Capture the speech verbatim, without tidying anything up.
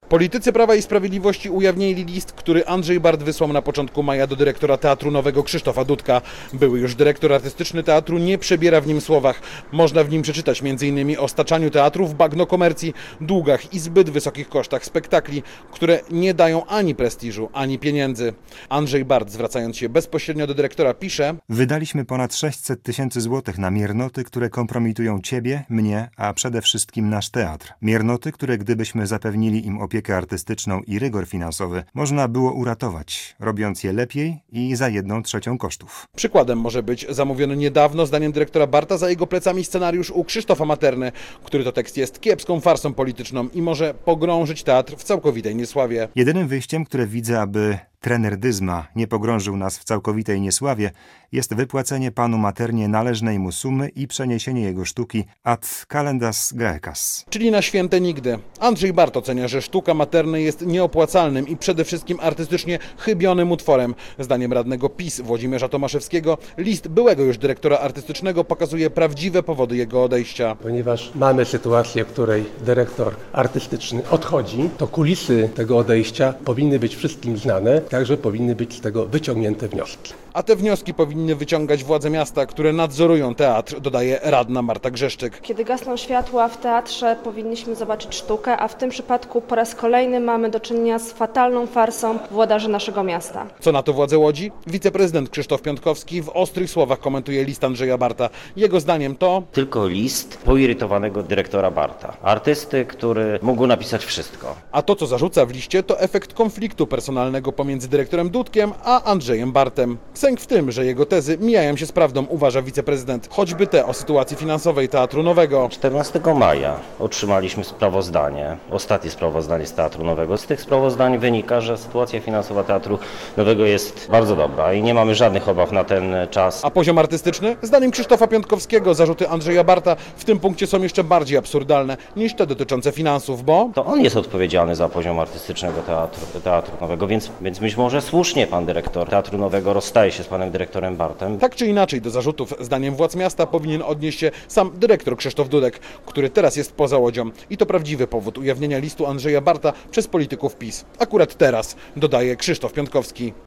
Politycy Prawa i Sprawiedliwości ujawnili list, który Andrzej Bart wysłał na początku maja do dyrektora Teatru Nowego Krzysztofa Dudka. Były już dyrektor artystyczny teatru nie przebiera w nim słowach. Można w nim przeczytać między innymi o staczaniu teatru w bagno komercji, długach i zbyt wysokich kosztach spektakli, które nie dają ani prestiżu, ani pieniędzy. Andrzej Bart, zwracając się bezpośrednio do dyrektora, pisze: Wydaliśmy ponad sześćset tysięcy złotych na miernoty, które kompromitują ciebie, mnie, a przede wszystkim nasz teatr. Miernoty, które gdybyśmy zapewnili im opiekę artystyczną i rygor finansowy, można było uratować, robiąc je lepiej i za jedną trzecią kosztów. Przykładem może być zamówiony niedawno, zdaniem dyrektora Barta, za jego plecami scenariusz u Krzysztofa Materny, który to tekst jest kiepską farsą polityczną i może pogrążyć teatr w całkowitej niesławie. Jedynym wyjściem, które widzę, aby trener Dyzma nie pogrążył nas w całkowitej niesławie, jest wypłacenie panu Maternie należnej mu sumy i przeniesienie jego sztuki ad calendas graecas. Czyli na święte nigdy. Andrzej Bart ocenia, że sztuka Materny jest nieopłacalnym i przede wszystkim artystycznie chybionym utworem. Zdaniem radnego PiS Włodzimierza Tomaszewskiego list byłego już dyrektora artystycznego pokazuje prawdziwe powody jego odejścia. Ponieważ mamy sytuację, w której dyrektor artystyczny odchodzi, to kulisy tego odejścia powinny być wszystkim znane, także powinny być z tego wyciągnięte wnioski. A te wnioski powinny wyciągać władze miasta, które nadzorują teatr, dodaje radna Marta Grzeszczyk. Kiedy gasną światła w teatrze, powinniśmy zobaczyć sztukę, a w tym przypadku po raz kolejny mamy do czynienia z fatalną farsą włodarzy naszego miasta. Co na to władze Łodzi? Wiceprezydent Krzysztof Piątkowski w ostrych słowach komentuje list Andrzeja Barta. Jego zdaniem to tylko list poirytowanego dyrektora Barta. Artysty, który mógł napisać wszystko. A to, co zarzuca w liście, to efekt konfliktu personalnego pomiędzy dyrektorem Dudkiem a Andrzejem Bartem. Sęk w tym, że jego tezy mijają się z prawdą, uważa wiceprezydent. Choćby te o sytuacji finansowej Teatru Nowego. czternastego maja otrzymaliśmy sprawozdanie, ostatnie sprawozdanie z Teatru Nowego. Z tych sprawozdań wynika, że sytuacja finansowa Teatru Nowego jest bardzo dobra i nie mamy żadnych obaw na ten czas. A poziom artystyczny? Zdaniem Krzysztofa Piątkowskiego zarzuty Andrzeja Barta w tym punkcie są jeszcze bardziej absurdalne niż te dotyczące finansów, bo to on jest odpowiedzialny za poziom artystycznego Teatru, teatru Nowego, więc, więc być może słusznie pan dyrektor Teatru Nowego rozstaje się z panem dyrektorem Bartem. Tak czy inaczej do zarzutów, zdaniem władz miasta, powinien odnieść się sam dyrektor Krzysztof Dudek, który teraz jest poza Łodzią. I to prawdziwy powód ujawnienia listu Andrzeja Barta przez polityków PiS. Akurat teraz, dodaje Krzysztof Piątkowski.